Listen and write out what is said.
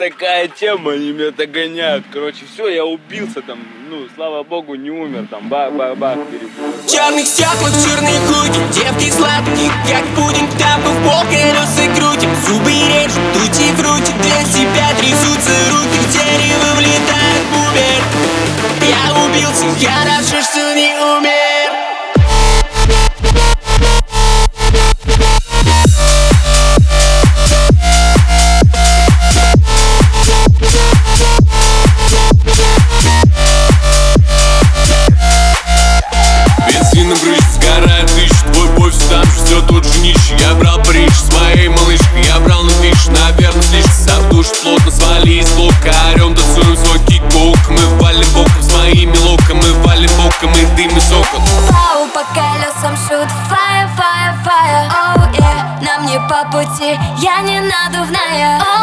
такая тема, они меня догоняют. Короче, все, я убился там, ну, слава богу, не умер там, бах-бах-бах, перебил. В черных стеклах черные худи, девки сладкие, как пудинг, тапы в пол колеса крутим. Зубы режут, тути-фрути, для себя трясутся руки, в дерево влетает бубер. Я убился, хорошо, что не умер. Все тот же нищий, я брал Париж с моей малышкой, я брал на фиш, наверное, слишком сам душ, плотно свали из блока, орем, танцуем свой кик-кок. Мы валим боком с моими локами, мы валим боком и дым из окон. Вау, по колесам шут, fire, fire, fire, oh yeah. Нам не по пути, я не надувная, oh